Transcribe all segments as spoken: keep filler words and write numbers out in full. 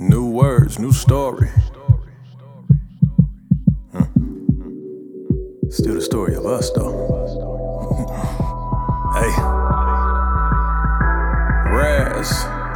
New words, new story. Huh. Still the story of us, though. Hey. Raz.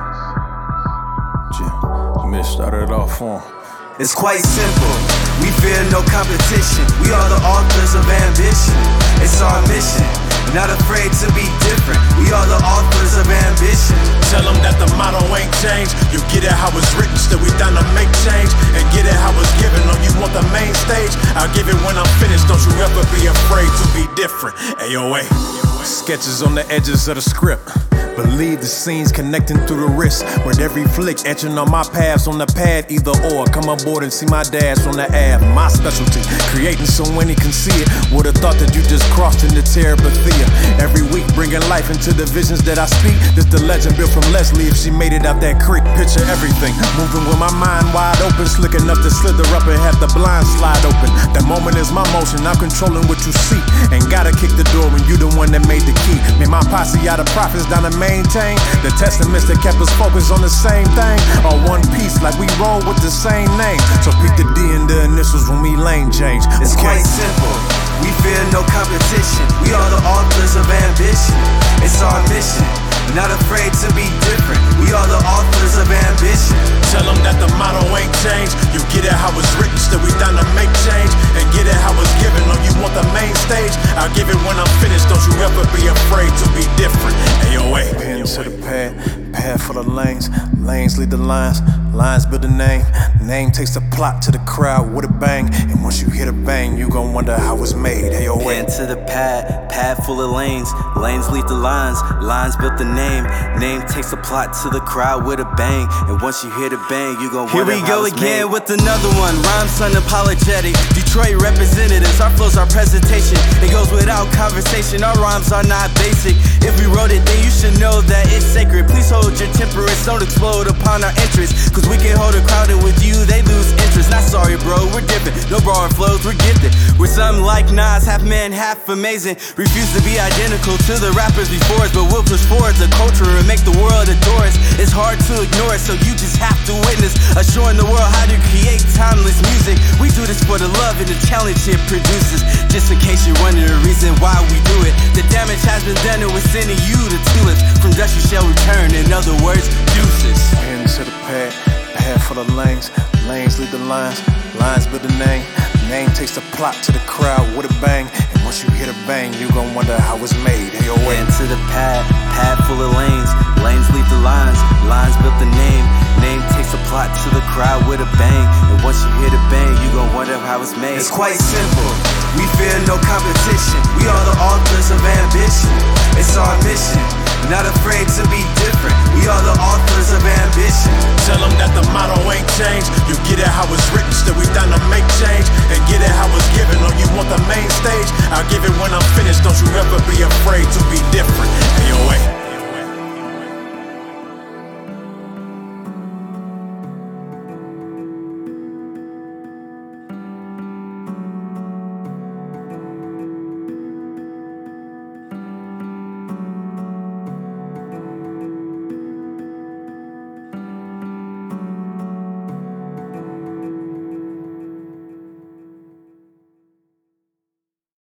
Mitch started it off on. It's quite simple. We fear no competition. We are the authors of ambition. It's our mission. Not afraid to be different. We are the authors of ambition. Tell them that the motto ain't changed. You get it how it's written, still we down to make change. And get it how it's given. Oh, you want the main stage? I'll give it when I'm finished. Don't you ever be afraid to be different. A O A. Sketches on the edges of the script. Believe the scenes connecting through the wrist. With every flick etching on my paths on the pad, either or. Come aboard and see my dash on the Ave. My specialty, creating so when he can see it. Would've thought that you just crossed into Terabithia. Every week bringing life into the visions that I speak. This the legend built from Leslie if she made it out that creek. Picture everything, moving with my mind wide open. Slick enough to slither up and have the blind slide open. That moment is my motion, I'm controlling what you see. Ain't gotta kick the door when you the one that made the key. Made my posse out of prophets down the maintain the testaments that kept us focused on the same thing. All one piece, like we roll with the same name. So pick the D and the initials when we lane change. It's quite simple. We fear no competition. We are the authors of ambition. It's our mission. Not afraid to be different. We are the authors of ambition. Tell them that the motto ain't changed. You get it how it's written, still we down to make change. And get it how it's given. Oh, you want the main stage? I'll give it when I'm finished. Don't you ever be afraid to be different. A O A. Pen to the pad, pad for the lanes. Lanes lead the lines, lines build the name. Name takes the plot to the crowd with a bang. And once you hit a bang, you gon' wonder how it's made. A O A. Pen to the pad, pad full of lanes. Lanes lead the lines, lines built the name. Name takes the plot to the crowd with a bang. And once you hear the bang, you gon' wonder how it's made. Here we go again with another one. Rhymes unapologetic. Detroit representatives, our flows, our presentation. It goes without conversation, our rhymes are not basic. If we wrote it, then you should know that it's sacred. Please hold your temperance, don't explode upon our interests. Cause we can hold a crowd and with you, they lose interest. Not sorry, bro, we're different. No borrowing flows, we're gifted. We're something like Nas, half man, half amazing. Refuse to be identical to the rappers before us, but we'll push forward the culture and make the world adore us. It's hard to ignore it, so you just have to witness us showing the world how to create timeless music. We do this for the love and the challenge it produces. Just in case you're wondering the reason why we do it. The damage has been done and we're sending you the tulips. From dust you shall return, in other words, deuces. Pen to the pad, pad for the lanes. Lanes lead the lines, lines build the name. Name takes the plot to the crowd with a bang. And once you hit a bang, you gon' wonder how it's made. A O A. Pen to the pad, pad full of lanes. Lanes lead the lines, lines built the name. Name takes the plot to the crowd with a bang. And once you hear the bang, you gon' wonder how it's made. It's quite simple. We fear no competition. We are the authors of ambition. It's our mission. Not afraid to be different. We are the authors of ambition. Tell them that the motto ain't changed. You get it how it's written, still we down to make change. And get it how it's given. Oh, you want the main stage? I'll give it when I'm finished. Don't you ever be afraid to be different. A O A.